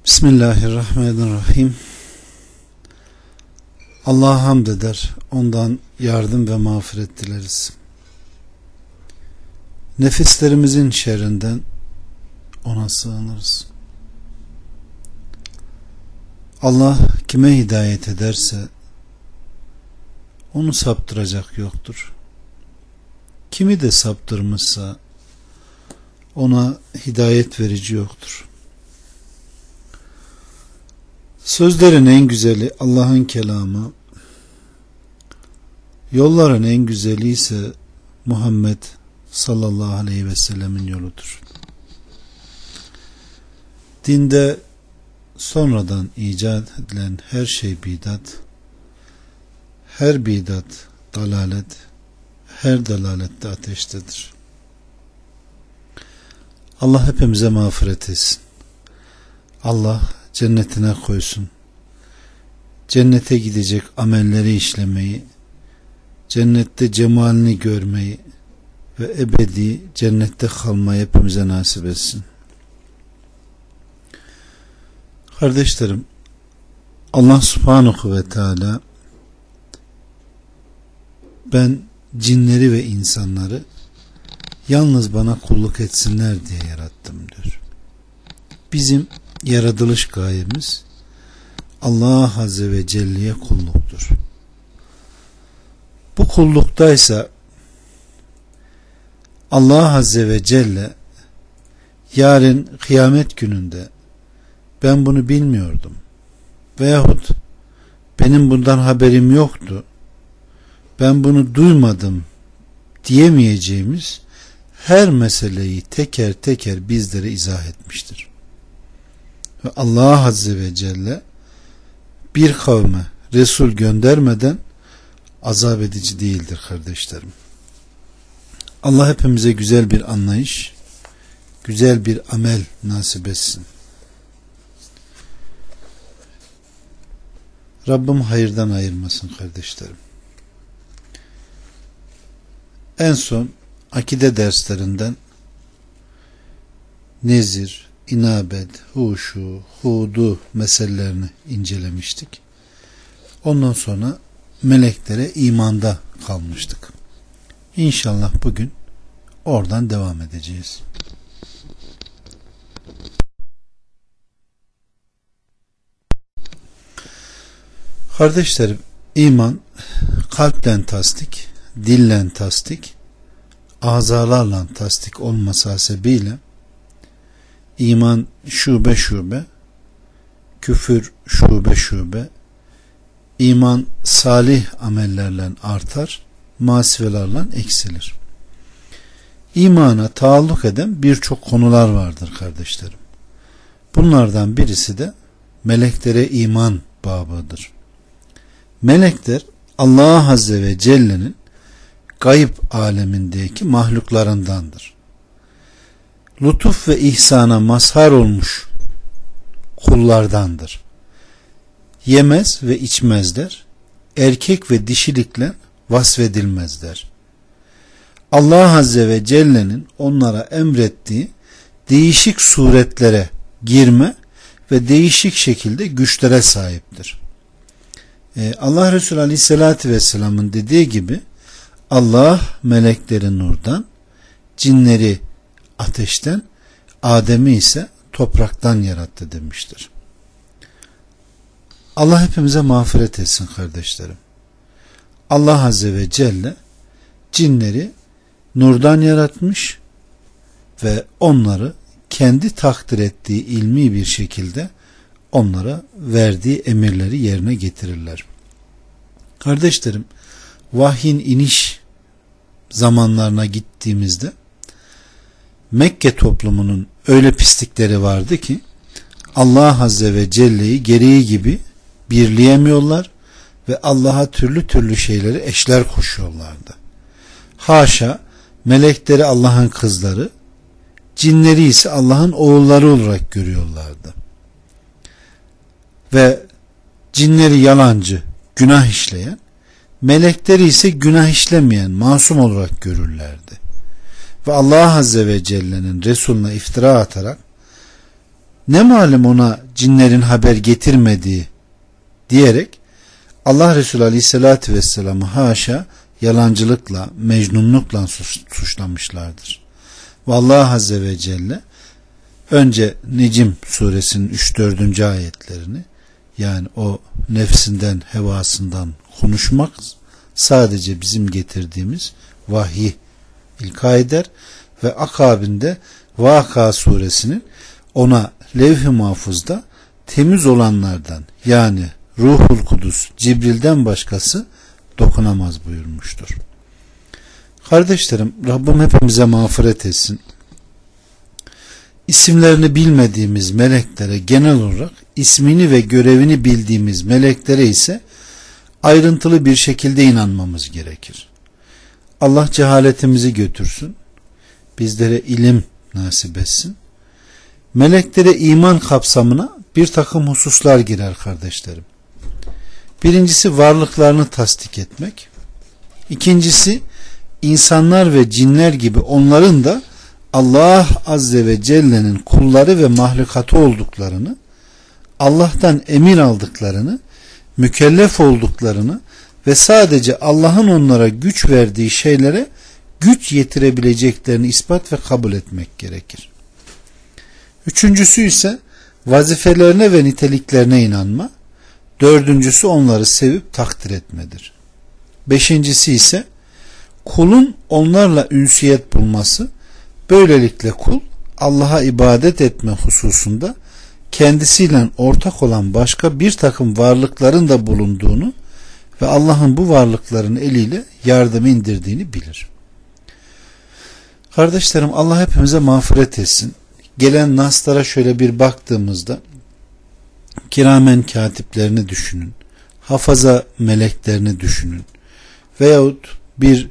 Bismillahirrahmanirrahim. Allah'a hamd eder, ondan yardım ve mağfiret dileriz. Nefislerimizin şerrinden ona sığınırız. Allah kime hidayet ederse onu saptıracak yoktur. Kimi de saptırmışsa ona hidayet verici yoktur. Sözlerin en güzeli Allah'ın kelamı, yolların en güzeli ise Muhammed sallallahu aleyhi ve sellemin yoludur. Dinde sonradan icat edilen her şey bidat, her bidat dalalet, her dalalet de ateştedir. Allah hepimize mağfiret etsin. Allah cennetine koysun. Cennete gidecek amelleri işlemeyi, cennette cemalini görmeyi ve ebedi cennette kalmayı hepimize nasip etsin. Kardeşlerim, Allah subhanahu ve teala ben cinleri ve insanları yalnız bana kulluk etsinler diye yarattım diyor. Bizim yaratılış gayemiz Allah Azze ve Celle'ye kulluktur. Bu kulluktaysa Allah Azze ve Celle yarın kıyamet gününde ben bunu bilmiyordum veyahut benim bundan haberim yoktu, ben bunu duymadım diyemeyeceğimiz her meseleyi teker teker bizlere izah etmiştir. Ve Allah Azze ve Celle bir kavme Resul göndermeden azap edici değildir kardeşlerim. Allah hepimize güzel bir anlayış, güzel bir amel nasip etsin. Rabbim hayırdan ayırmasın kardeşlerim. En son akide derslerinden nezir, inabet, huşu, hudu meselelerini incelemiştik. Ondan sonra meleklere imanda kalmıştık. İnşallah bugün oradan devam edeceğiz. Kardeşlerim, iman kalple tasdik, dille tasdik, azalarla tasdik olması hasebiyle İman şube şube, küfür şube şube, iman salih amellerle artar, masivelerle eksilir. İmana taalluk eden birçok konular vardır kardeşlerim. Bunlardan birisi de meleklere iman babıdır. Melekler Allah Azze ve Celle'nin gayb alemindeki mahluklarındandır. Lütuf ve ihsana mazhar olmuş kullardandır. Yemez ve içmezler. Erkek ve dişilikle vasfedilmezler. Allah Azze ve Celle'nin onlara emrettiği değişik suretlere girme ve değişik şekilde güçlere sahiptir. Allah Resulü Aleyhisselatü Vesselam'ın dediği gibi Allah melekleri nurdan, cinleri ateşten, Adem'i ise topraktan yarattı demiştir. Allah hepimize mağfiret etsin kardeşlerim. Allah Azze ve Celle cinleri nurdan yaratmış ve onları kendi takdir ettiği ilmi bir şekilde onlara verdiği emirleri yerine getirirler. Kardeşlerim, vahyin iniş zamanlarına gittiğimizde Mekke toplumunun öyle pislikleri vardı ki Allah Azze ve Celle'yi gereği gibi birleyemiyorlar ve Allah'a türlü türlü şeyleri eşler koşuyorlardı. Haşa, melekleri Allah'ın kızları, cinleri ise Allah'ın oğulları olarak görüyorlardı. Ve cinleri yalancı, günah işleyen, melekleri ise günah işlemeyen, masum olarak görürlerdi. Ve Allah Azze ve Celle'nin Resulüne iftira atarak ne malum ona cinlerin haber getirmediği diyerek Allah Resulü Aleyhisselatü Vesselam'ı haşa yalancılıkla, mecnunlukla suçlamışlardır. Vallahi Azze ve Celle önce Necim suresinin 3-4. ayetlerini, yani o nefsinden, hevasından konuşmak sadece bizim getirdiğimiz vahyi ilka eder ve akabinde Vaka suresinin ona levh-i mahfuzda temiz olanlardan, yani Ruhul Kudüs, Cibril'den başkası dokunamaz buyurmuştur. Kardeşlerim, Rabbim hepimize mağfiret etsin. İsimlerini bilmediğimiz meleklere genel olarak, ismini ve görevini bildiğimiz meleklere ise ayrıntılı bir şekilde inanmamız gerekir. Allah cehaletimizi götürsün, bizlere ilim nasip etsin. Meleklere iman kapsamına bir takım hususlar girer kardeşlerim. Birincisi varlıklarını tasdik etmek. İkincisi insanlar ve cinler gibi onların da Allah Azze ve Celle'nin kulları ve mahlukatı olduklarını, Allah'tan emir aldıklarını, mükellef olduklarını ve sadece Allah'ın onlara güç verdiği şeylere güç yetirebileceklerini ispat ve kabul etmek gerekir. Üçüncüsü ise vazifelerine ve niteliklerine inanma. Dördüncüsü onları sevip takdir etmedir. Beşincisi ise kulun onlarla ünsiyet bulması. Böylelikle kul Allah'a ibadet etme hususunda kendisiyle ortak olan başka bir takım varlıkların da bulunduğunu ve Allah'ın bu varlıkların eliyle yardım indirdiğini bilir. Kardeşlerim, Allah hepimize mağfiret etsin. Gelen naslara şöyle bir baktığımızda kiramen katiplerini düşünün, hafaza meleklerini düşünün veyahut bir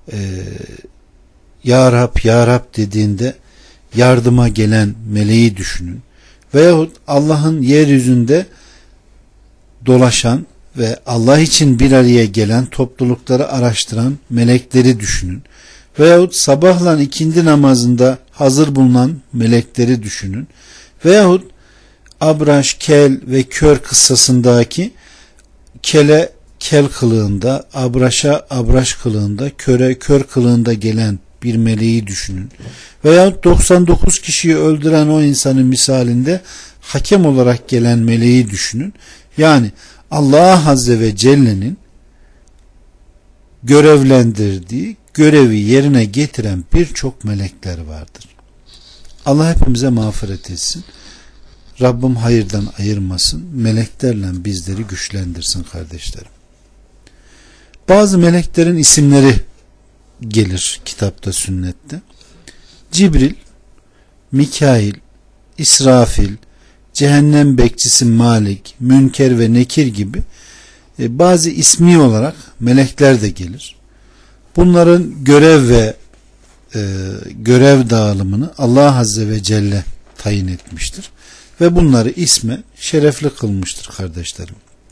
Ya Rab, Ya Rab dediğinde yardıma gelen meleği düşünün veyahut Allah'ın yeryüzünde dolaşan ve Allah için bir araya gelen toplulukları araştıran melekleri düşünün veyahut sabahla ikindi namazında hazır bulunan melekleri düşünün veyahut Abraş, kel ve kör kıssasındaki kele kel kılığında, Abraş'a Abraş kılığında, köre kör kılığında gelen bir meleği düşünün. Veyahut 99 kişiyi öldüren o insanın misalinde hakem olarak gelen meleği düşünün. Yani Allah Azze ve Celle'nin görevlendirdiği, görevi yerine getiren birçok melekler vardır. Allah hepimize mağfiret etsin. Rabbim hayırdan ayırmasın. Meleklerle bizleri güçlendirsin kardeşlerim. Bazı meleklerin isimleri gelir kitapta, sünnette. Cibril, Mikail, İsrafil, cehennem bekçisi Malik, Münker ve Nekir gibi bazı ismi olarak melekler de gelir. Bunların görev ve görev dağılımını Allah Azze ve Celle tayin etmiştir. Ve bunları isme şerefli kılmıştır kardeşlerim.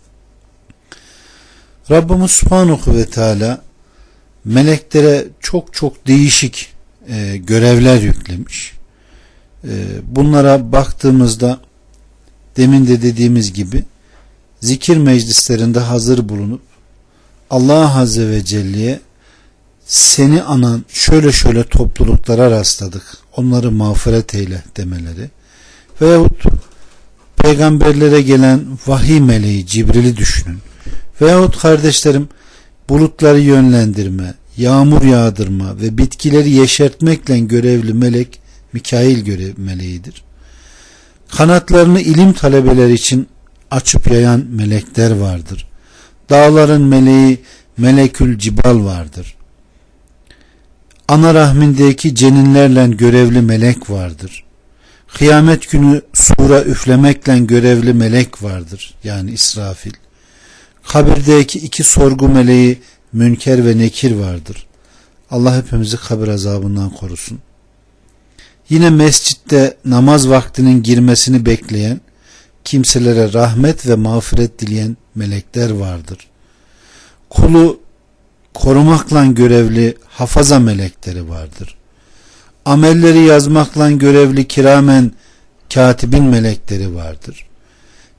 Rabbimiz Subhanahu ve Teala meleklere çok değişik görevler yüklemiş. Bunlara baktığımızda demin de dediğimiz gibi zikir meclislerinde hazır bulunup Allah Azze ve Celle'ye seni anan şöyle topluluklara rastladık, onları mağfiret eyle demeleri veyahut peygamberlere gelen vahiy meleği Cibril'i düşünün veyahut kardeşlerim bulutları yönlendirme, yağmur yağdırma ve bitkileri yeşertmekle görevli melek Mikail görev meleğidir. Kanatlarını ilim talebeleri için açıp yayan melekler vardır. Dağların meleği Melekül Cibal vardır. Ana rahmindeki ceninlerle görevli melek vardır. Kıyamet günü sura üflemekle görevli melek vardır. Yani İsrafil. Kabirdeki iki sorgu meleği Münker ve Nekir vardır. Allah hepimizi kabir azabından korusun. Yine mescitte namaz vaktinin girmesini bekleyen, kimselere rahmet ve mağfiret dileyen melekler vardır. Kulu korumakla görevli hafaza melekleri vardır. Amelleri yazmakla görevli kiramen katibin melekleri vardır.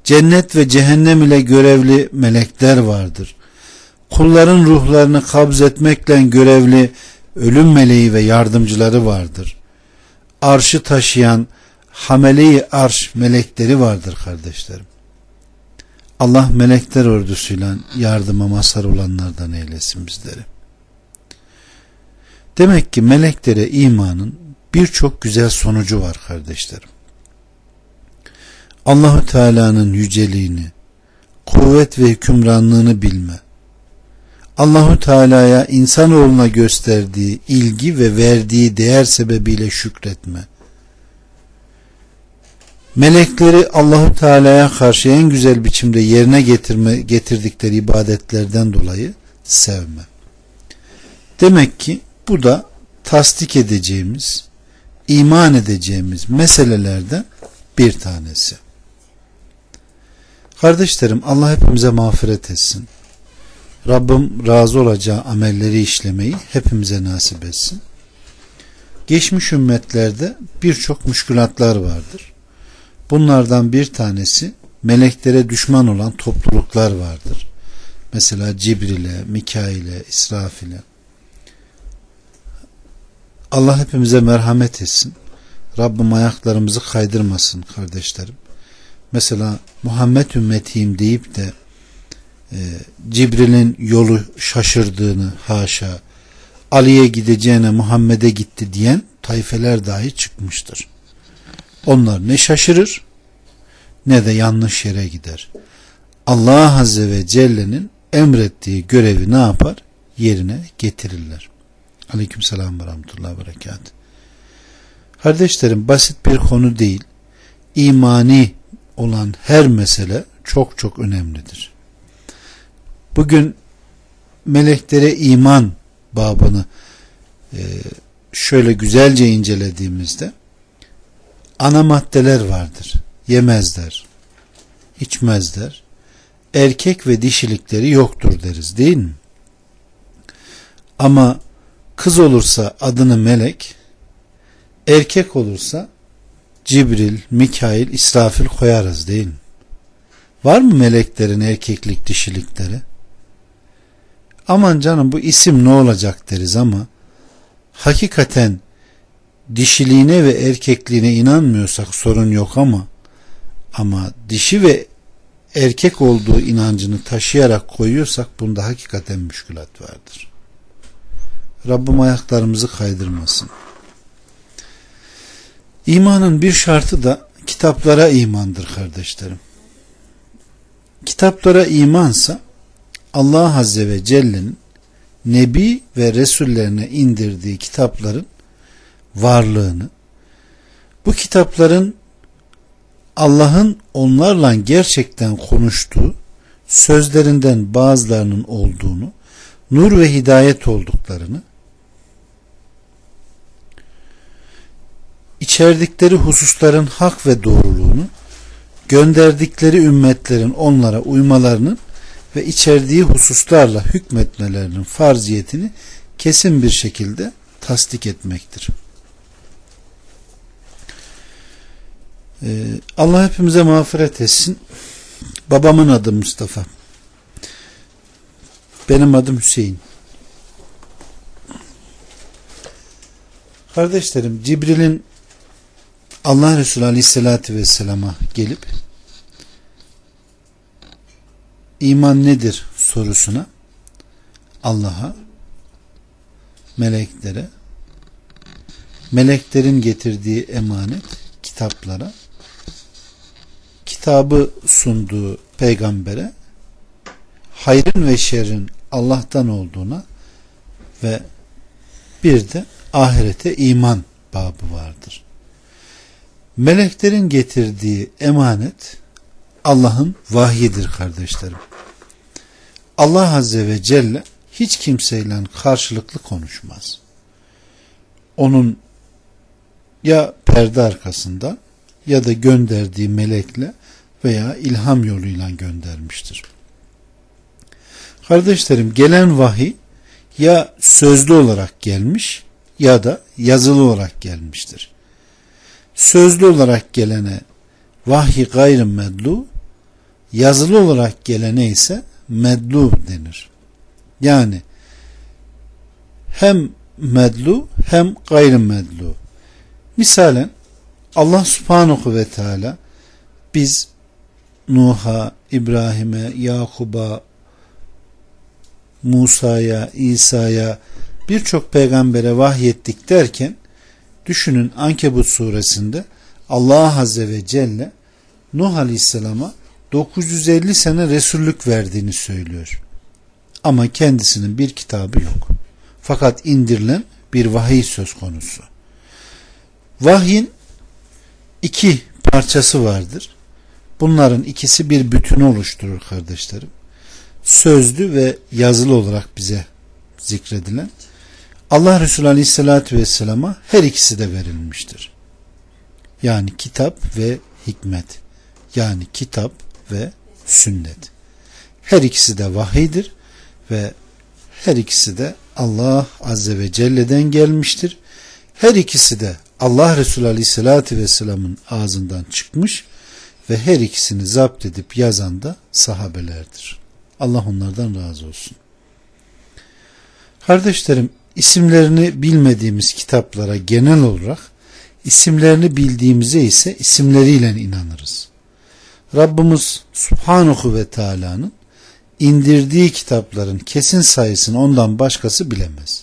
Cennet ve cehennem ile görevli melekler vardır. Kulların ruhlarını kabz etmekle görevli ölüm meleği ve yardımcıları vardır. Arşı taşıyan hamele-i arş melekleri vardır kardeşlerim. Allah melekler ordusuyla yardıma mazhar olanlardan eylesin bizleri. Demek ki meleklere imanın birçok güzel sonucu var kardeşlerim. Allahu Teala'nın yüceliğini, kuvvet ve hükümranlığını bilme, Allahu Teala'ya insanoğluna gösterdiği ilgi ve verdiği değer sebebiyle şükretme, melekleri Allahu Teala'ya karşı en güzel biçimde yerine getirdikleri ibadetlerden dolayı sevme. Demek ki bu da tasdik edeceğimiz, iman edeceğimiz meselelerden bir tanesi. Kardeşlerim, Allah hepimize mağfiret etsin. Rabbim razı olacağı amelleri işlemeyi hepimize nasip etsin. Geçmiş ümmetlerde birçok müşkülatlar vardır. Bunlardan bir tanesi meleklere düşman olan topluluklar vardır. Mesela Cibril'e, Mikail'e, İsrafil'e. Allah hepimize merhamet etsin. Rabbim ayaklarımızı kaydırmasın kardeşlerim. Mesela Muhammed ümmetiyim deyip de Cibril'in yolu şaşırdığını, haşa, Ali'ye gideceğine Muhammed'e gitti diyen tayfeler dahi çıkmıştır. Onlar ne şaşırır ne de yanlış yere gider. Allah Azze ve Celle'nin emrettiği görevi ne yapar? Yerine getirirler. Aleykümselam ve rahmetullahi ve berekatuhu. Kardeşlerim, basit bir konu değil. İmani olan her mesele çok çok önemlidir. Bugün meleklere iman babını şöyle güzelce incelediğimizde ana maddeler vardır. Yemezler, içmezler, erkek ve dişilikleri yoktur deriz, değil mi? Ama kız olursa adını Melek, erkek olursa Cibril, Mikail, İsrafil koyarız, değil mi? Var mı meleklerin erkeklik, dişilikleri? Aman canım, bu isim ne olacak deriz ama hakikaten dişiliğine ve erkekliğine inanmıyorsak sorun yok, ama dişi ve erkek olduğu inancını taşıyarak koyuyorsak bunda hakikaten müşkülat vardır. Rabbim ayaklarımızı kaydırmasın. İmanın bir şartı da kitaplara imandır kardeşlerim. Kitaplara imansa Allah Azze ve Celle'nin Nebi ve Resullerine indirdiği kitapların varlığını, bu kitapların Allah'ın onlarla gerçekten konuştuğu sözlerinden bazılarının olduğunu, nur ve hidayet olduklarını, içerdikleri hususların hak ve doğruluğunu, gönderdikleri ümmetlerin onlara uymalarının ve içerdiği hususlarla hükmetmelerinin farziyetini kesin bir şekilde tasdik etmektir. Allah hepimize mağfiret etsin. Babamın adı Mustafa. Benim adım Hüseyin. Kardeşlerim, Cibril'in Allah Resulü Aleyhisselatü Vesselam'a gelip iman nedir sorusuna Allah'a, meleklere, meleklerin getirdiği emanet, kitaplara, kitabı sunduğu peygambere, hayrın ve şerrin Allah'tan olduğuna ve bir de ahirete iman babı vardır. Meleklerin getirdiği emanet Allah'ın vahyidir kardeşlerim. Allah Azze ve Celle hiç kimseyle karşılıklı konuşmaz. Onun ya perde arkasında ya da gönderdiği melekle veya ilham yoluyla göndermiştir. Kardeşlerim, gelen vahiy ya sözlü olarak gelmiş ya da yazılı olarak gelmiştir. Sözlü olarak gelene vahyi gayrı medlu, yazılı olarak gelene ise medlu denir. Yani hem medlu hem gayrimedlu. Misalen Allah subhanahu ve teala biz Nuh'a, İbrahim'e, Yakub'a, Musa'ya, İsa'ya birçok peygambere vahyettik derken düşünün Ankebut suresinde Allah Azze ve Celle Nuh Aleyhisselam'a 950 sene Resullük verdiğini söylüyor. Ama kendisinin bir kitabı yok. Fakat indirilen bir vahiy söz konusu. Vahyin iki parçası vardır. Bunların ikisi bir bütünü oluşturur kardeşlerim. Sözlü ve yazılı olarak bize zikredilen. Allah Resulü Aleyhisselatü Vesselam'a her ikisi de verilmiştir. Yani kitap ve hikmet. Yani kitap ve sünnet. Her ikisi de vahiydir ve her ikisi de Allah Azze ve Celle'den gelmiştir. Her ikisi de Allah Resulü Aleyhisselatü Vesselam'ın ağzından çıkmış ve her ikisini zapt edip yazan da sahabelerdir. Allah onlardan razı olsun. Kardeşlerim, isimlerini bilmediğimiz kitaplara genel olarak, isimlerini bildiğimize ise isimleriyle inanırız. Rabbimiz Subhanahu ve Teala'nın indirdiği kitapların kesin sayısını ondan başkası bilemez.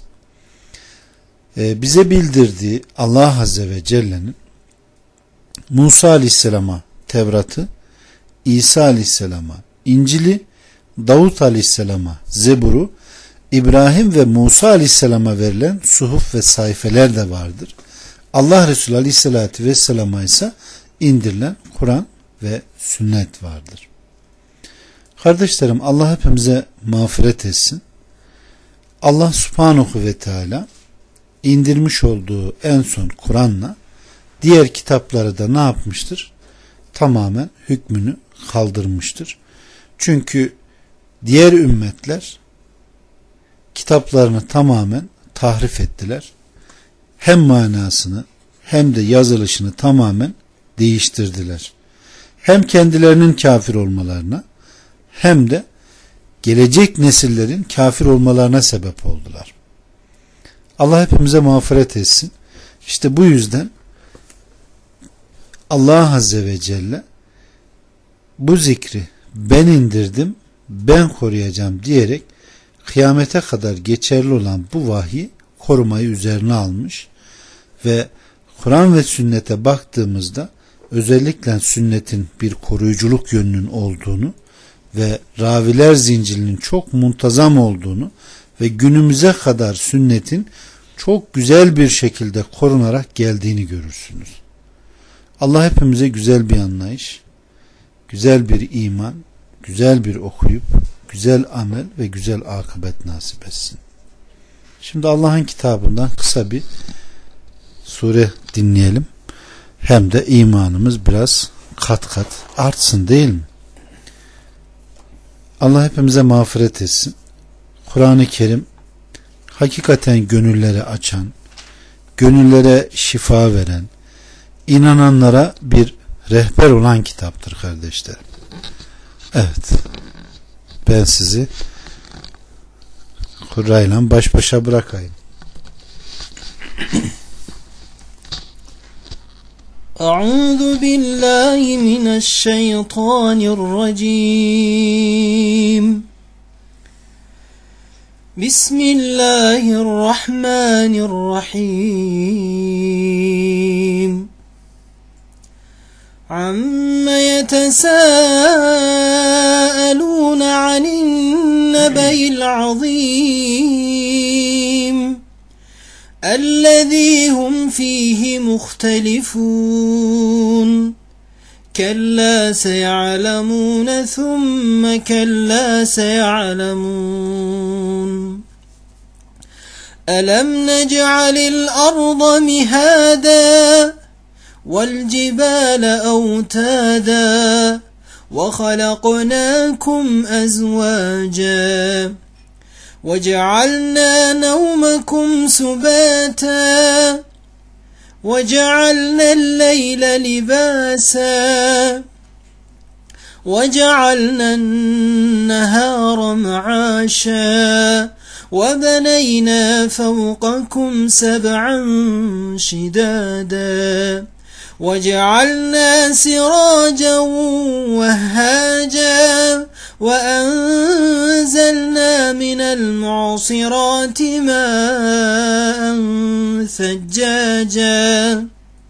Bize bildirdiği Allah Azze ve Celle'nin Musa Aleyhisselam'a Tevrat'ı, İsa Aleyhisselam'a İncil'i, Davut Aleyhisselam'a Zebur'u, İbrahim ve Musa Aleyhisselam'a verilen suhuf ve sayfeler de vardır. Allah Resulü Aleyhisselatü Vesselam'a ise indirilen Kur'an ve sünnet vardır. Kardeşlerim, Allah hepimize mağfiret etsin. Allah Subhanahu ve Teala indirmiş olduğu en son Kur'an'la diğer kitapları da ne yapmıştır? Tamamen hükmünü kaldırmıştır. Çünkü diğer ümmetler kitaplarını tamamen tahrif ettiler. Hem manasını hem de yazılışını tamamen değiştirdiler. Hem kendilerinin kafir olmalarına hem de gelecek nesillerin kafir olmalarına sebep oldular. Allah hepimize mağfiret etsin. İşte bu yüzden Allah Azze ve Celle bu zikri ben indirdim, ben koruyacağım diyerek kıyamete kadar geçerli olan bu vahyi korumayı üzerine almış ve Kur'an ve sünnete baktığımızda özellikle sünnetin bir koruyuculuk yönünün olduğunu ve raviler zincirinin çok muntazam olduğunu ve günümüze kadar sünnetin çok güzel bir şekilde korunarak geldiğini görürsünüz. Allah hepimize güzel bir anlayış, güzel bir iman, güzel bir okuyup, güzel amel ve güzel akıbet nasip etsin. Şimdi Allah'ın kitabından kısa bir sure dinleyelim. Hem de imanımız biraz kat kat artsın, değil mi? Allah hepimize mağfiret etsin. Kur'an-ı Kerim hakikaten gönülleri açan, gönüllere şifa veren, inananlara bir rehber olan kitaptır kardeşlerim. Evet. Ben sizi Kur'an'la baş başa bırakayım. Euzu billahi mineşşeytanirracim. Bismillahirrahmanirrahim. Amma yetesâelûne anin nebe'il azîm. الذي هم فيه مختلفون كلا سيعلمون ثم كلا سيعلمون ألم نجعل الأرض مهادا والجبال أوتادا وخلقناكم أزواجا وجعلنا نومكم سباتا وجعلنا الليل لباسا وجعلنا النهار معاشا وبنينا فوقكم سبعا شدادا وجعلنا سراجا وهاجا وأنزلنا من المعصرات ماء ثجاجا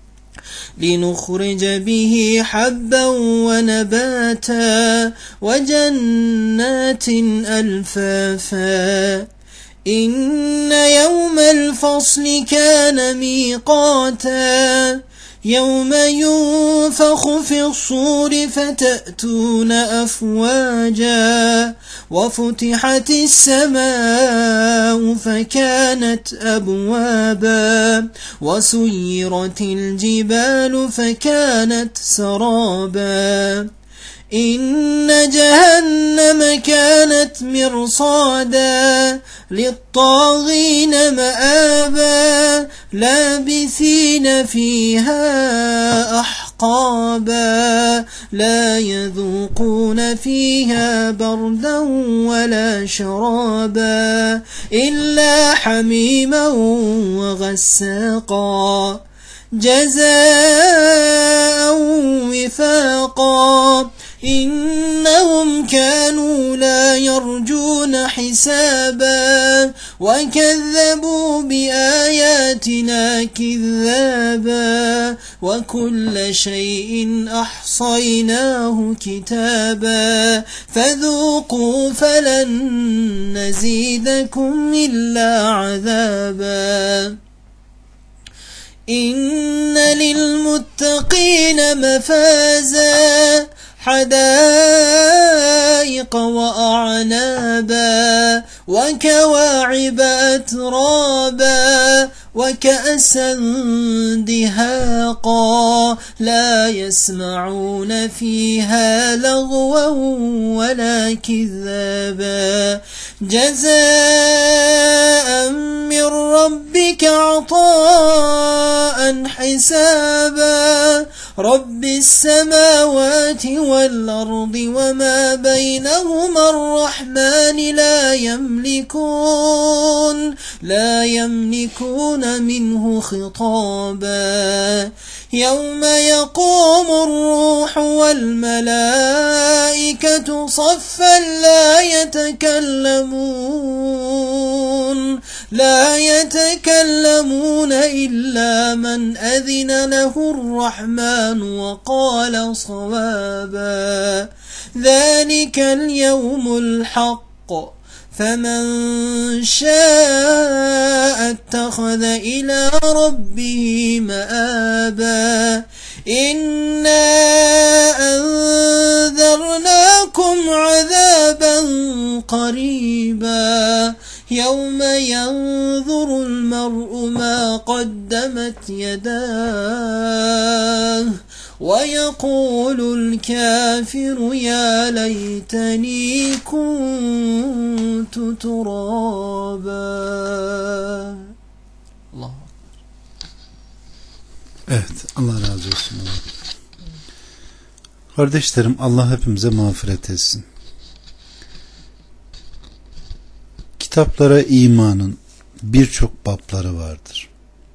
لنخرج به حبا ونباتا وجنات ألفافا إن يوم الفصل كان ميقاتا يوم ينفخ في الصور فتأتون أفواجا وفتحت السماء فكانت أبوابا وسيرت الجبال فكانت سرابا إن جهنم كانت مرصادا للطاغين مآبا لابثين فيها أحقابا لا يذوقون فيها بردا ولا شرابا إلا حميما وغساقا جزاء وفاقا إنهم كانوا لا يرجون حسابا وكذبوا بآياتنا كذابا وكل شيء أحصيناه كتابا فذوقوا فلن نزيدكم إلا عذابا إن للمتقين مفازا حدائق وأعنابا وكواعب أترابا وكأسا دهاقا لا يسمعون فيها لغوا ولا كذابا جزاء من ربك عطاء حسابا رب السماوات والأرض وما بينهما الرحمن لا يملكون منه خطابا يوم يقوم الروح والملائكة صفا لا يتكلمون إلا من أذن له الرحمن وقال صوابا ذلك اليوم الحق فمن شاء اتخذ إلى ربه مآبا إنا أنذرناكم عذابا قريبا يوم ينظر المرء ما قدمت يداه ويقول الكافر يا ليتني كنت ترابا. Allah. Evet, Allah razı olsun. Kardeşlerim, Allah hepimize mağfiret etsin. Kitaplara imanın birçok babları vardır.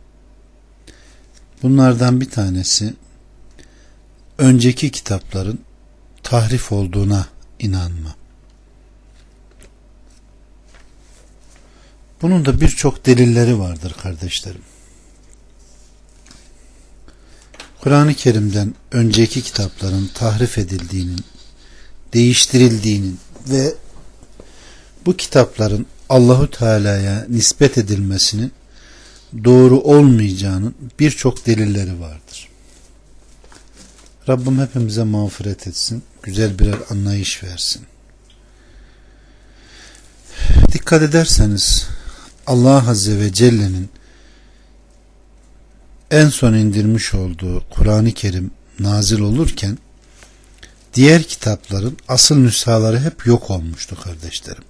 Bunlardan bir tanesi önceki kitapların tahrif olduğuna inanma. Bunun da birçok delilleri vardır kardeşlerim. Kur'an-ı Kerim'den önceki kitapların tahrif edildiğinin, değiştirildiğinin ve bu kitapların Allahu Teala'ya nispet edilmesinin doğru olmayacağının birçok delilleri vardır. Rabbim hepimize mağfiret etsin, güzel birer anlayış versin. Dikkat ederseniz Allah Azze ve Celle'nin en son indirmiş olduğu Kur'an-ı Kerim nazil olurken diğer kitapların asıl nüshaları hep yok olmuştu kardeşlerim.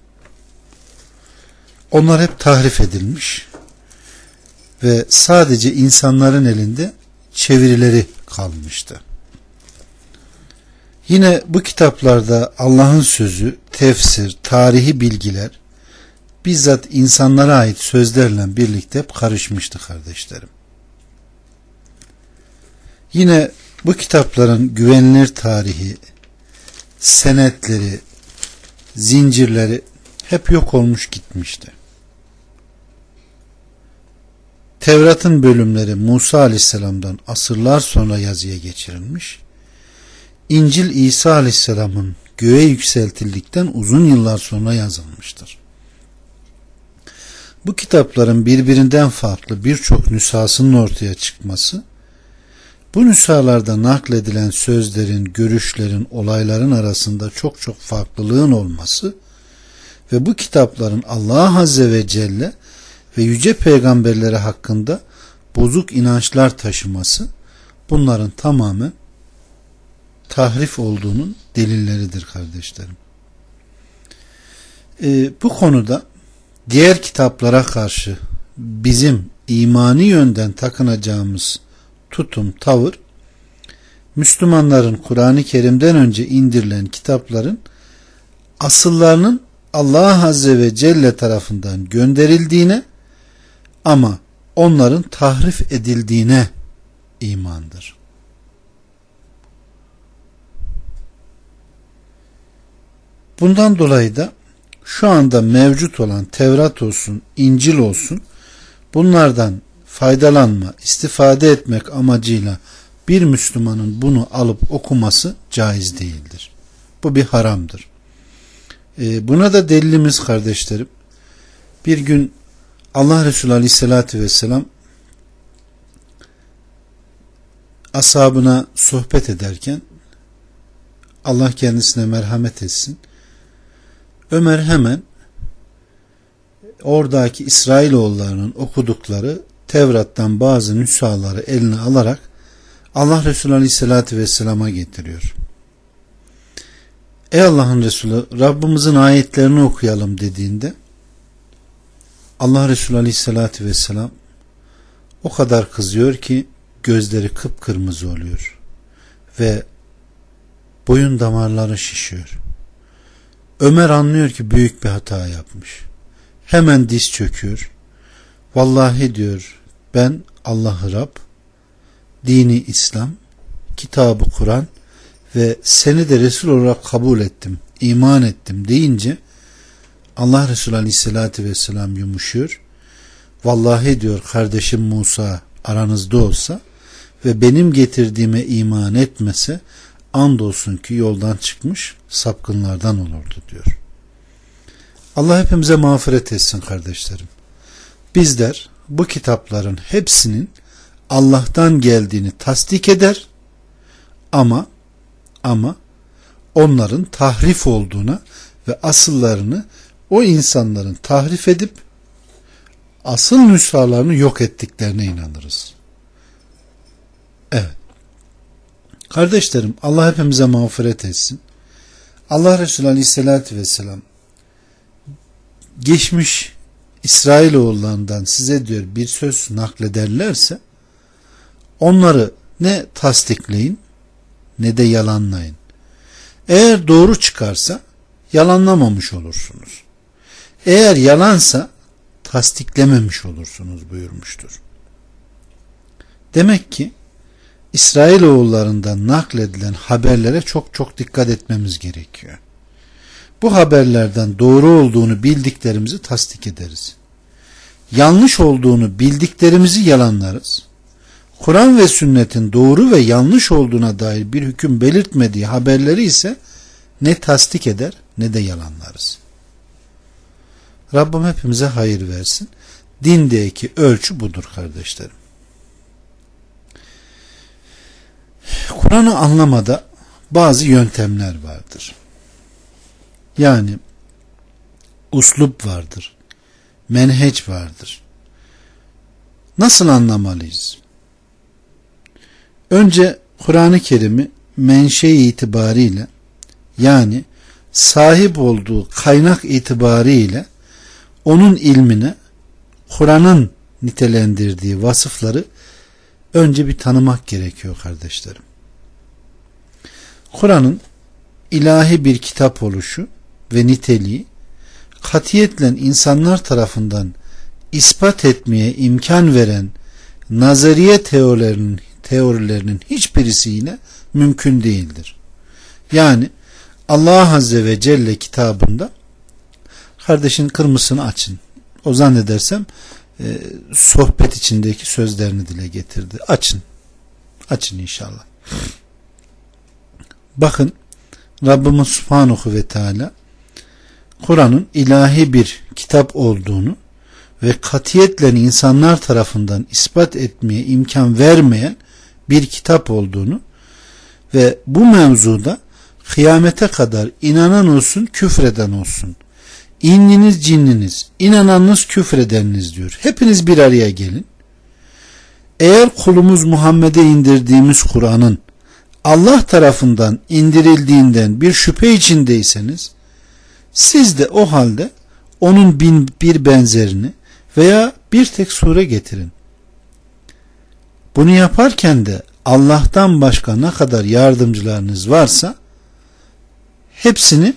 Onlar hep tahrif edilmiş ve sadece insanların elinde çevirileri kalmıştı. Yine bu kitaplarda Allah'ın sözü, tefsir, tarihi bilgiler bizzat insanlara ait sözlerle birlikte hep karışmıştı kardeşlerim. Yine bu kitapların güvenilir tarihi, senetleri, zincirleri hep yok olmuş gitmişti. Tevrat'ın bölümleri Musa Aleyhisselam'dan asırlar sonra yazıya geçirilmiş. İncil İsa Aleyhisselam'ın göğe yükseltildikten uzun yıllar sonra yazılmıştır. Bu kitapların birbirinden farklı birçok nüshasının ortaya çıkması, bu nüshalarda nakledilen sözlerin, görüşlerin, olayların arasında çok çok farklılığın olması ve bu kitapların Allah Azze ve Celle ve yüce peygamberleri hakkında bozuk inançlar taşıması, bunların tamamen tahrif olduğunun delilleridir kardeşlerim. Bu konuda diğer kitaplara karşı bizim imani yönden takınacağımız tutum, tavır, Müslümanların Kur'an-ı Kerim'den önce indirilen kitapların asıllarının Allah Azze ve Celle tarafından gönderildiğine ama onların tahrif edildiğine imandır. Bundan dolayı da şu anda mevcut olan Tevrat olsun, İncil olsun, bunlardan faydalanma, istifade etmek amacıyla bir Müslümanın bunu alıp okuması caiz değildir. Bu bir haramdır. Buna da delilimiz kardeşlerim. Bir gün Allah Resulü Aleyhisselatü Vesselam ashabına sohbet ederken, Allah kendisine merhamet etsin, Ömer hemen oradaki İsrailoğullarının okudukları Tevrat'tan bazı nüshaları eline alarak Allah Resulü Aleyhisselatü Vesselam'a getiriyor. Ey Allah'ın Resulü, Rabbimizin ayetlerini okuyalım dediğinde Allah Resulü Aleyhisselatü Vesselam o kadar kızıyor ki gözleri kıpkırmızı oluyor ve boyun damarları şişiyor. Ömer anlıyor ki büyük bir hata yapmış. Hemen diz çöküyor. Vallahi diyor, ben Allah'ı Rab, dini İslam, kitabı Kur'an ve seni de Resul olarak kabul ettim, iman ettim deyince Allah Resulü Aleyhisselatü Vesselam yumuşuyor. Vallahi diyor, kardeşim Musa aranızda olsa ve benim getirdiğime iman etmese andolsun ki yoldan çıkmış sapkınlardan olurdu diyor. Allah hepimize mağfiret etsin kardeşlerim. Bizler bu kitapların hepsinin Allah'tan geldiğini tasdik eder ama onların tahrif olduğuna ve asıllarını o insanların tahrif edip asıl nüshalarını yok ettiklerine inanırız. Evet. Kardeşlerim, Allah hepimize mağfiret etsin. Allah Resulü Aleyhisselatü Vesselam geçmiş İsrailoğullarından size diyor bir söz naklederlerse onları ne tasdikleyin ne de yalanlayın. Eğer doğru çıkarsa yalanlamamış olursunuz. Eğer yalansa tasdiklememiş olursunuz buyurmuştur. Demek ki İsrailoğullarından nakledilen haberlere çok çok dikkat etmemiz gerekiyor. Bu haberlerden doğru olduğunu bildiklerimizi tasdik ederiz. Yanlış olduğunu bildiklerimizi yalanlarız. Kur'an ve sünnetin doğru ve yanlış olduğuna dair bir hüküm belirtmediği haberleri ise ne tasdik eder ne de yalanlarız. Rabbim hepimize hayır versin. Dindeki ölçü budur kardeşlerim. Kur'an'ı anlamada bazı yöntemler vardır. Yani uslup vardır, menheç vardır. Nasıl anlamalıyız? Önce Kur'an-ı Kerim'i menşe itibariyle, yani sahip olduğu kaynak itibariyle onun ilmine, Kur'an'ın nitelendirdiği vasıfları önce bir tanımak gerekiyor kardeşlerim. Kur'an'ın ilahi bir kitap oluşu ve niteliği katiyetle insanlar tarafından ispat etmeye imkan veren nazariye teorilerinin hiçbirisiyle mümkün değildir. Yani Allah Azze ve Celle kitabında, kardeşin kırmızısını açın. O zannedersem sohbet içindeki sözlerini dile getirdi. Açın. Açın inşallah. Bakın, Rabbimiz Subhanahu ve Teala Kur'an'ın ilahi bir kitap olduğunu ve katiyetle insanlar tarafından ispat etmeye imkan vermeyen bir kitap olduğunu ve bu mevzuda kıyamete kadar inanan olsun, küfreden olsun, İnniniz cinniniz, inananınız küfredeniniz diyor. Hepiniz bir araya gelin. Eğer kulumuz Muhammed'e indirdiğimiz Kur'an'ın Allah tarafından indirildiğinden bir şüphe içindeyseniz, siz de o halde onun bir benzerini veya bir tek sure getirin. Bunu yaparken de Allah'tan başka ne kadar yardımcılarınız varsa hepsini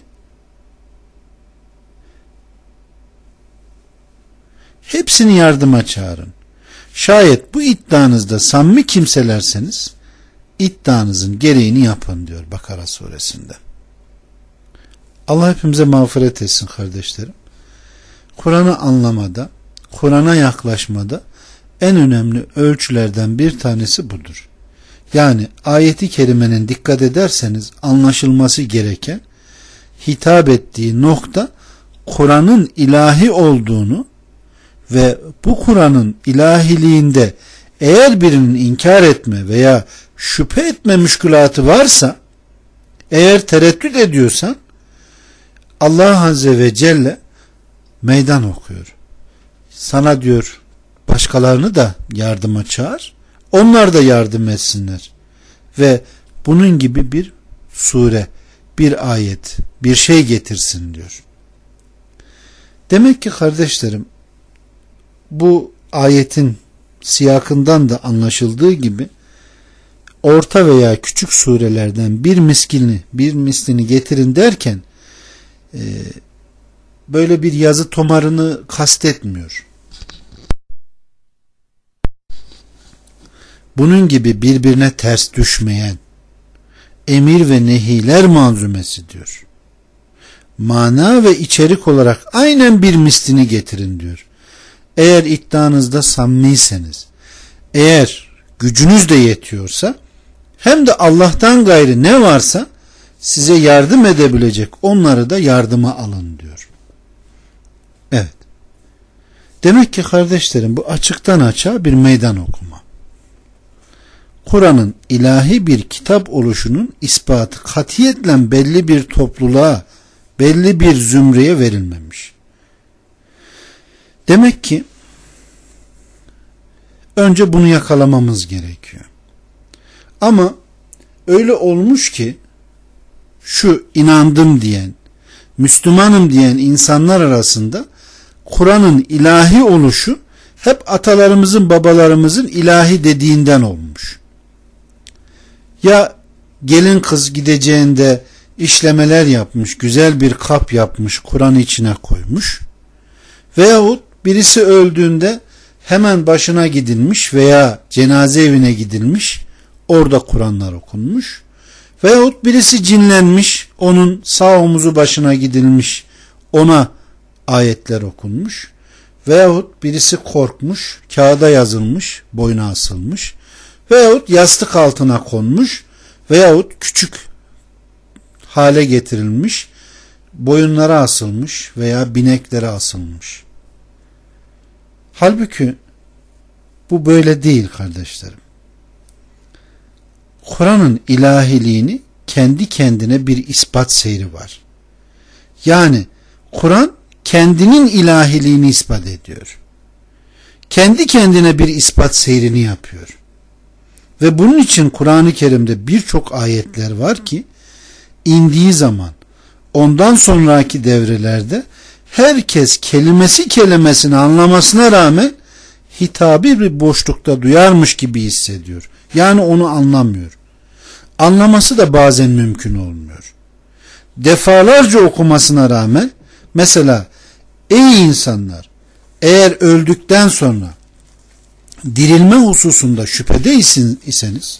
yardıma çağırın. Şayet bu iddianızda samimi kimselerseniz iddianızın gereğini yapın diyor Bakara suresinde. Allah hepimize mağfiret etsin kardeşlerim. Kur'an'ı anlamada, Kur'an'a yaklaşmada en önemli ölçülerden bir tanesi budur. Yani ayeti kerimenin dikkat ederseniz anlaşılması gereken, hitap ettiği nokta Kur'an'ın ilahi olduğunu ve bu Kur'an'ın ilahiliğinde eğer birinin inkar etme veya şüphe etme müşkülatı varsa, eğer tereddüt ediyorsan, Allah Azze ve Celle meydan okuyor. Sana diyor, başkalarını da yardıma çağır, onlar da yardım etsinler ve bunun gibi bir sure, bir ayet, bir şey getirsin diyor. Demek ki kardeşlerim, bu ayetin siyakından da anlaşıldığı gibi orta veya küçük surelerden bir mislini getirin derken böyle bir yazı tomarını kastetmiyor. Bunun gibi birbirine ters düşmeyen emir ve nehiler manzumesi diyor. Mana ve içerik olarak aynen bir mislini getirin diyor. Eğer iddianızda samimiyseniz, eğer gücünüz de yetiyorsa, hem de Allah'tan gayrı ne varsa size yardım edebilecek onları da yardıma alın diyor. Evet. Demek ki kardeşlerim, bu açıktan açığa bir meydan okuma. Kur'an'ın ilahi bir kitap oluşunun ispatı katiyetle belli bir topluluğa, belli bir zümreye verilmemiş. Demek ki önce bunu yakalamamız gerekiyor. Ama öyle olmuş ki şu inandım diyen, Müslümanım diyen insanlar arasında Kur'an'ın ilahi oluşu hep atalarımızın, babalarımızın ilahi dediğinden olmuş. Ya gelin kız gideceğinde işlemeler yapmış, güzel bir kap yapmış, Kur'an'ı içine koymuş. Veyahut birisi öldüğünde hemen başına gidilmiş veya cenaze evine gidilmiş, orada Kur'anlar okunmuş. Veyahut birisi cinlenmiş, onun sağ omuzu başına gidilmiş, ona ayetler okunmuş. Veyahut birisi korkmuş, kağıda yazılmış, boyuna asılmış. Veyahut yastık altına konmuş, veyahut küçük hale getirilmiş, boyunlara asılmış veya bineklere asılmış. Halbuki bu böyle değil kardeşlerim. Kur'an'ın ilahiliğini kendi kendine bir ispat seyri var. Yani Kur'an kendinin ilahiliğini ispat ediyor. Kendi kendine bir ispat seyrini yapıyor. Ve bunun için Kur'an-ı Kerim'de birçok ayetler var ki indiği zaman ondan sonraki devrelerde herkes kelimesi kelimesini anlamasına rağmen hitabı bir boşlukta duyarmış gibi hissediyor. Yani onu anlamıyor. Anlaması da bazen mümkün olmuyor. defalarca okumasına rağmen, mesela ey insanlar, eğer öldükten sonra dirilme hususunda şüphede iseniz,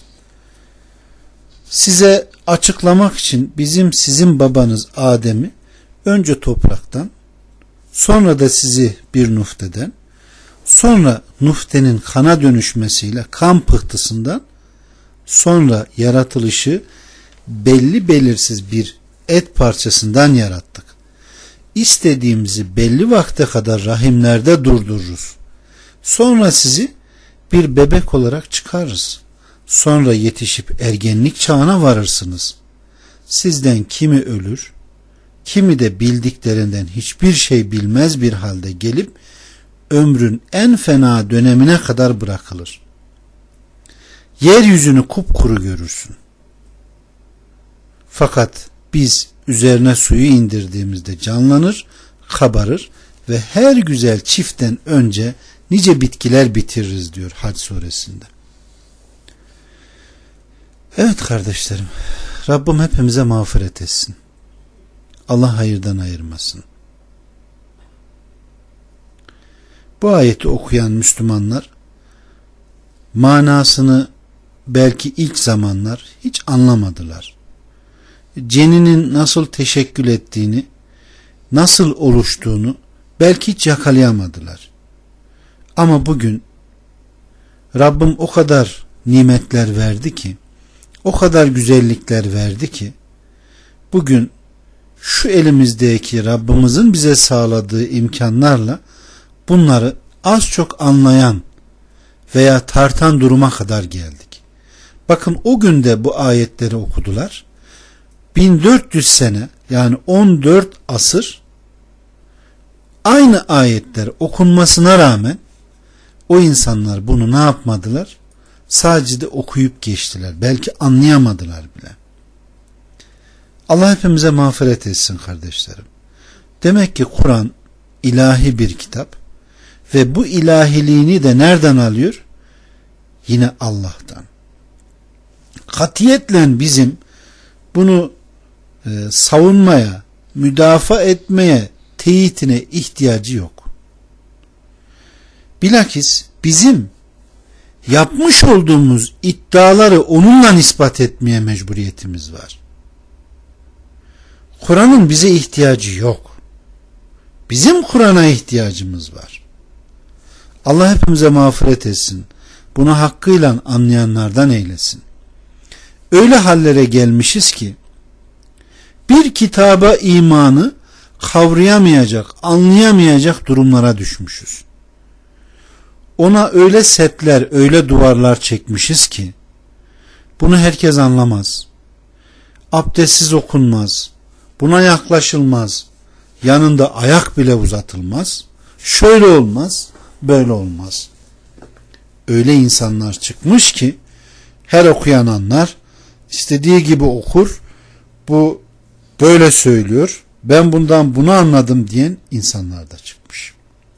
size açıklamak için bizim sizin babanız Adem'i önce topraktan, sonra da sizi bir nufteden, sonra nuftenin kana dönüşmesiyle kan pıhtısından, sonra yaratılışı belli belirsiz bir et parçasından yarattık. İstediğimizi belli vakte kadar rahimlerde durdururuz. Sonra sizi bir bebek olarak çıkarırız. Sonra yetişip ergenlik çağına varırsınız. Sizden kimi ölür, kimi de bildiklerinden hiçbir şey bilmez bir halde gelip ömrün en fena dönemine kadar bırakılır. Yeryüzünü kupkuru görürsün. Fakat biz üzerine suyu indirdiğimizde canlanır, kabarır ve her güzel çiftten önce nice bitkiler bitiririz diyor Hac suresinde. Evet kardeşlerim, Rabbim hepimize mağfiret etsin. Allah hayırdan ayırmasın. Bu ayeti okuyan Müslümanlar manasını belki ilk zamanlar hiç anlamadılar. Ceninin nasıl teşekkül ettiğini, nasıl oluştuğunu belki hiç yakalayamadılar. Ama bugün Rabbim o kadar nimetler verdi ki, o kadar güzellikler verdi ki, bugün şu elimizdeki Rabbimizin bize sağladığı imkanlarla bunları az çok anlayan veya tartan duruma kadar geldik. Bakın o günde bu ayetleri okudular. 1400 sene, yani 14 asır aynı ayetler okunmasına rağmen o insanlar bunu ne yapmadılar? Sadece de okuyup geçtiler. Belki anlayamadılar bile. Allah hepimize mağfiret etsin kardeşlerim. Demek ki Kur'an ilahi bir kitap ve bu ilahiliğini de nereden alıyor? Yine Allah'tan. Katiyetle bizim bunu savunmaya, müdafaa etmeye, teyitine ihtiyacı yok. Bilakis bizim yapmış olduğumuz iddiaları onunla ispat etmeye mecburiyetimiz var. Kur'an'ın bize ihtiyacı yok. Bizim Kur'an'a ihtiyacımız var. Allah hepimize mağfiret etsin. Bunu hakkıyla anlayanlardan eylesin. Öyle hallere gelmişiz ki bir kitaba imanı kavrayamayacak, anlayamayacak durumlara düşmüşüz. Ona öyle setler, öyle duvarlar çekmişiz ki bunu herkes anlamaz. Abdestsiz okunmaz. Buna yaklaşılmaz. Yanında ayak bile uzatılmaz. Şöyle olmaz, böyle olmaz. Öyle insanlar çıkmış ki her okuyan anlar, istediği gibi okur, bu böyle söylüyor, ben bundan bunu anladım diyen insanlar da çıkmış.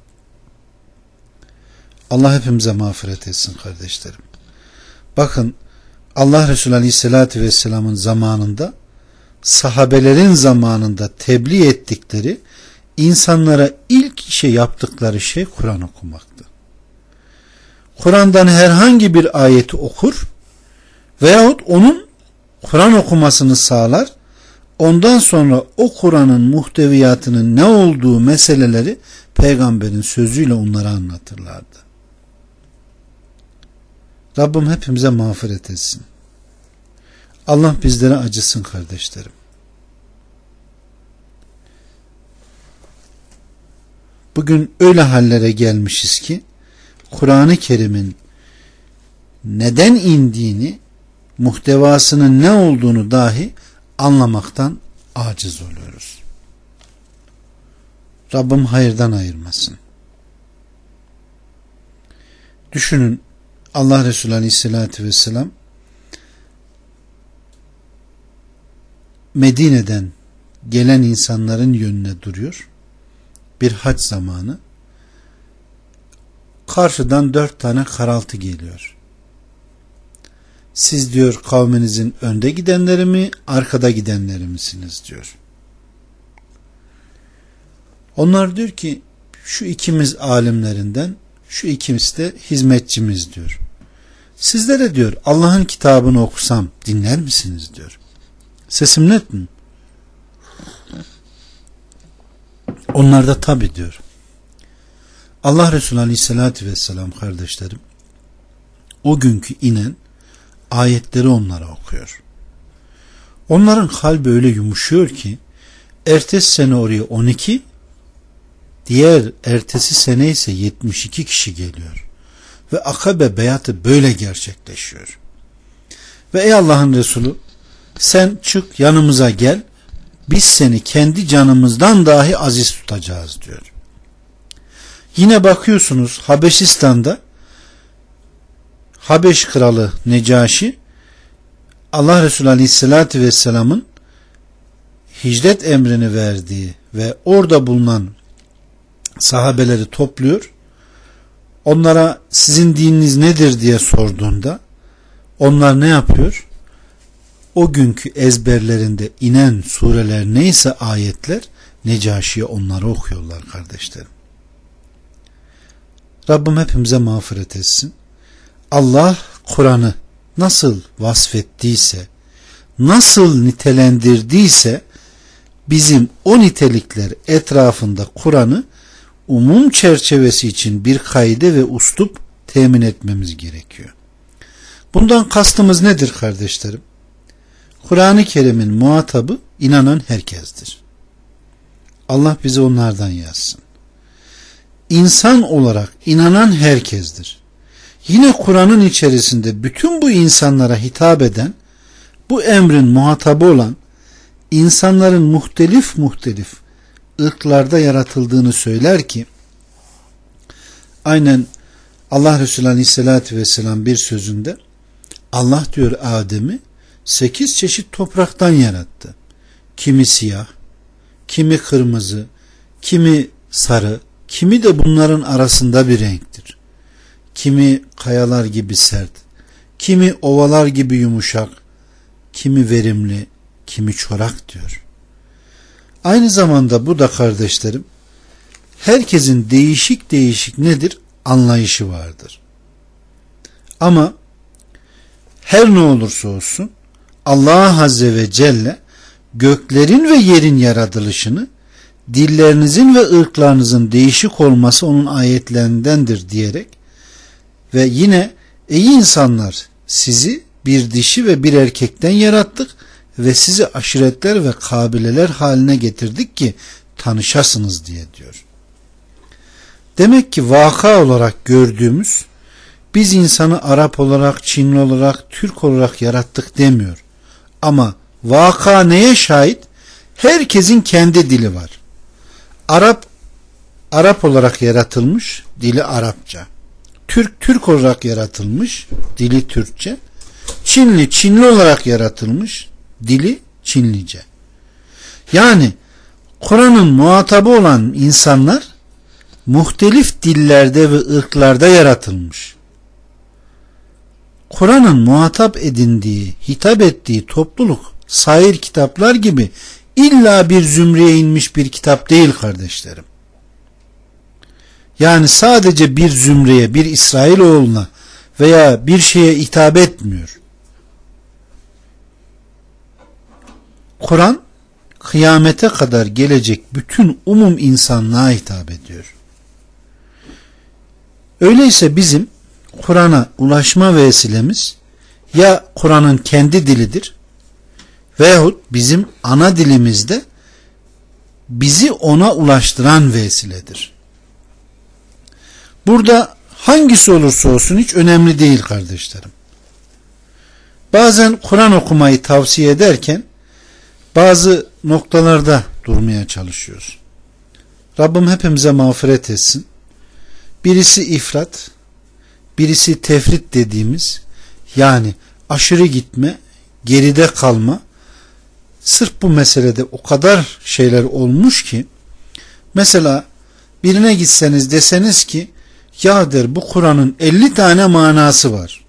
Allah hepimize mağfiret etsin kardeşlerim. Bakın Allah Resulü Aleyhisselatü Vesselam'ın zamanında, sahabelerin zamanında tebliğ ettikleri, insanlara ilk yaptıkları şey Kur'an okumaktı. Kur'an'dan herhangi bir ayeti okur veyahut onun Kur'an okumasını sağlar, ondan sonra o Kur'an'ın muhteviyatının ne olduğu meseleleri peygamberin sözüyle onlara anlatırlardı. Rabbim hepimize mağfiret etsin. Allah bizlere acısın kardeşlerim. Bugün öyle hallere gelmişiz ki Kur'an-ı Kerim'in neden indiğini, muhtevasının ne olduğunu dahi anlamaktan aciz oluyoruz. Rabbim hayırdan ayırmasın. Düşünün, Allah Resulü Aleyhisselatü Vesselam Medine'den gelen insanların yönüne duruyor. Bir hac zamanı. Karşıdan 4 tane karaltı geliyor. Siz diyor kavminizin önde gidenleri mi, arkada gidenleri misiniz diyor. Onlar diyor ki şu ikimiz alimlerinden, şu ikimiz de hizmetçimiz diyor. Sizlere diyor Allah'ın kitabını okusam dinler misiniz diyor. Sesim net mi? Onlar da tabi diyor. Allah Resulü Aleyhisselatü Vesselam kardeşlerim o günkü inen ayetleri onlara okuyor. Onların kalbi öyle yumuşuyor ki ertesi sene oraya 12, diğer ertesi sene ise 72 kişi geliyor. Ve Akabe beyatı böyle gerçekleşiyor. Ve ey Allah'ın Resulü sen çık yanımıza gel, biz seni kendi canımızdan dahi aziz tutacağız diyor. Yine bakıyorsunuz Habeşistan'da Habeş kralı Necaşi Allah Resulü Aleyhisselatü Vesselam'ın hicret emrini verdiği ve orada bulunan sahabeleri topluyor. Onlara sizin dininiz nedir diye sorduğunda onlar ne yapıyor? O günkü ezberlerinde inen sureler neyse ayetler Necaşi'ye onları okuyorlar kardeşlerim. Rabbim hepimize mağfiret etsin. Allah Kur'an'ı nasıl vasfettiyse, nasıl nitelendirdiyse bizim o nitelikler etrafında Kur'an'ı umum çerçevesi için bir kaide ve uslup temin etmemiz gerekiyor. Bundan kastımız nedir kardeşlerim? Kur'an-ı Kerim'in muhatabı inanan herkestir. Allah bizi onlardan yazsın. İnsan olarak inanan herkestir. Yine Kur'an'ın içerisinde bütün bu insanlara hitap eden, bu emrin muhatabı olan insanların muhtelif ırklarda yaratıldığını söyler ki aynen Allah Resulü Aleyhisselatü Vesselam bir sözünde Allah diyor Adem'i 8 çeşit topraktan yarattı. Kimi siyah, kimi kırmızı, kimi sarı, kimi de bunların arasında bir renktir. Kimi kayalar gibi sert, kimi ovalar gibi yumuşak, kimi verimli, kimi çorak diyor. Aynı zamanda bu da kardeşlerim, herkesin değişik nedir? Anlayışı vardır. Ama her ne olursa olsun Allah Azze ve Celle göklerin ve yerin yaratılışını dillerinizin ve ırklarınızın değişik olması onun ayetlerindendir diyerek ve yine ey insanlar sizi bir dişi ve bir erkekten yarattık ve sizi aşiretler ve kabileler haline getirdik ki tanışasınız diye diyor. Demek ki vaka olarak gördüğümüz biz insanı Arap olarak, Çinli olarak, Türk olarak yarattık demiyor. Ama vaka neye şahit? Herkesin kendi dili var. Arap olarak yaratılmış, dili Arapça. Türk olarak yaratılmış, dili Türkçe. Çinli olarak yaratılmış, dili Çinlice. Yani Kur'an'ın muhatabı olan insanlar muhtelif dillerde ve ırklarda yaratılmış. Kur'an'ın muhatap edindiği, hitap ettiği topluluk sair kitaplar gibi illa bir zümreye inmiş bir kitap değil kardeşlerim. Yani sadece bir zümreye, bir İsrailoğluna veya bir şeye hitap etmiyor. Kur'an kıyamete kadar gelecek bütün umum insanlığa hitap ediyor. Öyleyse bizim Kur'an'a ulaşma vesilemiz ya Kur'an'ın kendi dilidir veyahut bizim ana dilimizde bizi ona ulaştıran vesiledir. Burada hangisi olursa olsun hiç önemli değil kardeşlerim. Bazen Kur'an okumayı tavsiye ederken bazı noktalarda durmaya çalışıyoruz. Rabbim hepimize mağfiret etsin. Birisi ifrat, birisi tefrit dediğimiz, yani aşırı gitme, geride kalma. Sırf bu meselede o kadar şeyler olmuş ki, mesela birine gitseniz deseniz ki ya der bu Kur'an'ın 50 tane manası var.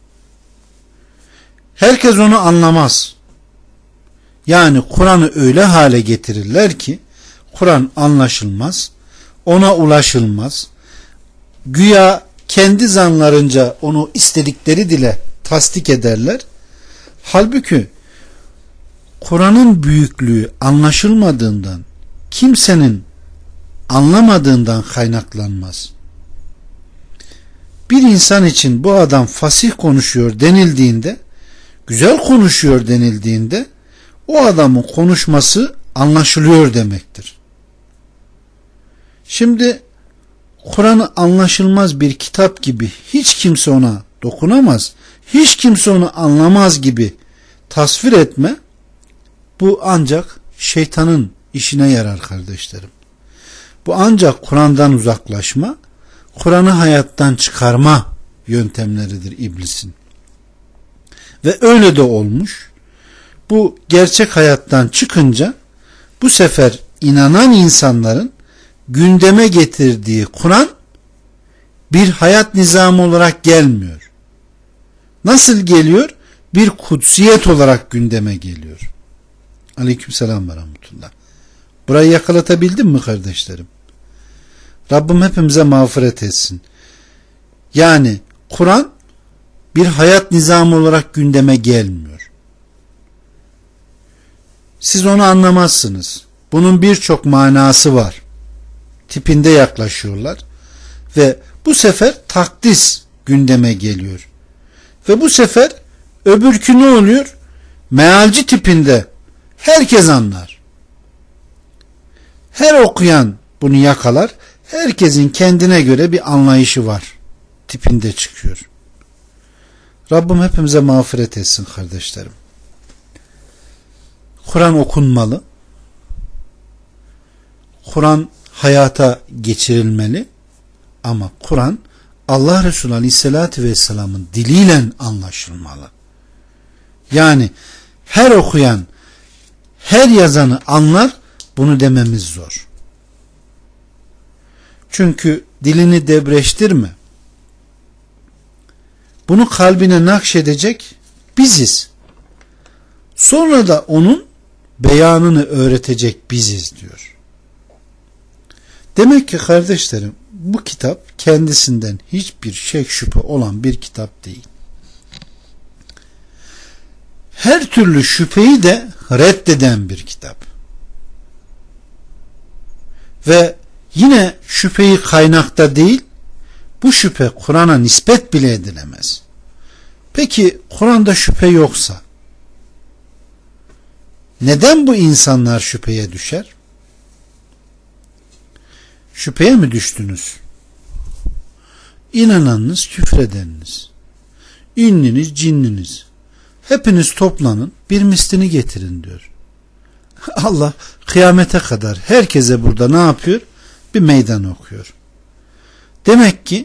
Herkes onu anlamaz. Yani Kur'an'ı öyle hale getirirler ki Kur'an anlaşılmaz, ona ulaşılmaz. Güya kendi zanlarınca onu istedikleri dile tasdik ederler. Halbuki Kur'an'ın büyüklüğü anlaşılmadığından, kimsenin anlamadığından kaynaklanmaz. Bir insan için bu adam fasih konuşuyor denildiğinde, güzel konuşuyor denildiğinde, o adamın konuşması anlaşılıyor demektir. Şimdi Kur'an'ı anlaşılmaz bir kitap gibi hiç kimse ona dokunamaz, hiç kimse onu anlamaz gibi tasvir etme, bu ancak şeytanın işine yarar kardeşlerim. Bu ancak Kur'an'dan uzaklaşma, Kur'an'ı hayattan çıkarma yöntemleridir iblisin. Ve öyle de olmuş. Bu gerçek hayattan çıkınca bu sefer inanan insanların gündeme getirdiği Kur'an bir hayat nizamı olarak gelmiyor. Nasıl geliyor? Bir kutsiyet olarak gündeme geliyor. Aleykümselam ve rahmetullah. Burayı yakalatabildim mi kardeşlerim? Rabbim hepimize mağfiret etsin. Yani Kur'an bir hayat nizamı olarak gündeme gelmiyor. Siz onu anlamazsınız. Bunun birçok manası var. Tipinde yaklaşıyorlar. Ve bu sefer takdis gündeme geliyor. Ve bu sefer öbürkü ne oluyor? Mealci tipinde herkes anlar. Her okuyan bunu yakalar. Herkesin kendine göre bir anlayışı var. Tipinde çıkıyor. Rabbim hepimize mağfiret etsin kardeşlerim. Kur'an okunmalı. Kur'an hayata geçirilmeli. Ama Kur'an Allah Resulü Aleyhisselatü Vesselam'ın diliyle anlaşılmalı. Yani her okuyan, her yazanı anlar, bunu dememiz zor. Çünkü dilini debreştirme. Bunu kalbine nakşedecek biziz. Sonra da onun beyanını öğretecek biziz diyor. Demek ki kardeşlerim, bu kitap kendisinden hiçbir şek şüphe olan bir kitap değil. Her türlü şüpheyi de reddeden bir kitap. Ve yine şüpheyi kaynakta değil, bu şüphe Kur'an'a nispet bile edilemez. Peki Kur'an'da şüphe yoksa neden bu insanlar şüpheye düşer? Şüpheye mi düştünüz? İnananınız, küfredeniniz, inliniz, cinliniz, hepiniz toplanın, bir mislini getirin diyor. Allah kıyamete kadar herkese burada ne yapıyor? Bir meydan okuyor. Demek ki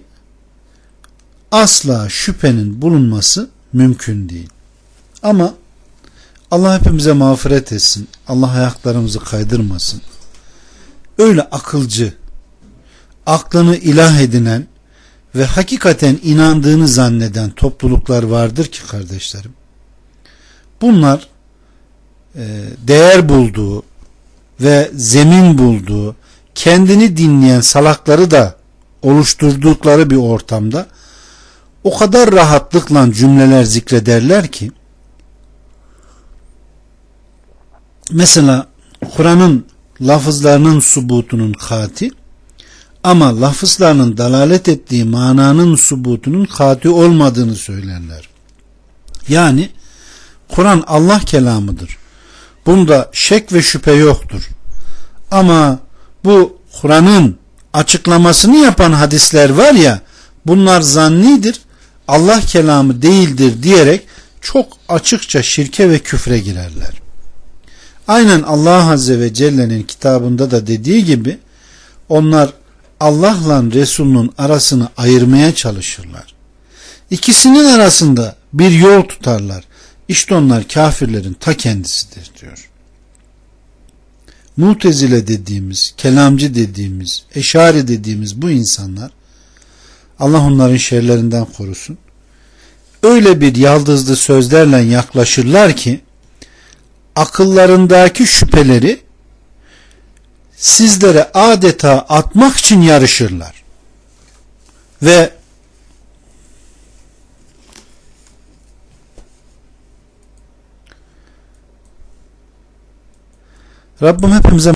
asla şüphenin bulunması mümkün değil. Ama Allah hepimize mağfiret etsin. Allah ayaklarımızı kaydırmasın. Öyle akılcı, aklını ilah edinen ve hakikaten inandığını zanneden topluluklar vardır ki kardeşlerim. Bunlar değer bulduğu ve zemin bulduğu, kendini dinleyen salakları da oluşturdukları bir ortamda o kadar rahatlıkla cümleler zikrederler ki, mesela Kur'an'ın lafızlarının subutunun kati ama lafızlarının dalalet ettiği mananın subutunun kati olmadığını söylerler. Yani Kur'an Allah kelamıdır. Bunda şek ve şüphe yoktur. Ama bu Kur'an'ın açıklamasını yapan hadisler var ya, bunlar zannidir, Allah kelamı değildir diyerek çok açıkça şirke ve küfre girerler. Aynen Allah Azze ve Celle'nin kitabında da dediği gibi onlar Allah'la Resul'ün arasını ayırmaya çalışırlar. İkisinin arasında bir yol tutarlar. İşte onlar kafirlerin ta kendisidir diyor. Mutezile dediğimiz, kelamcı dediğimiz, eşari dediğimiz bu insanlar, Allah onların şerlerinden korusun, öyle bir yaldızlı sözlerle yaklaşırlar ki akıllarındaki şüpheleri sizlere adeta atmak için yarışırlar. Ve Rabbim hepimize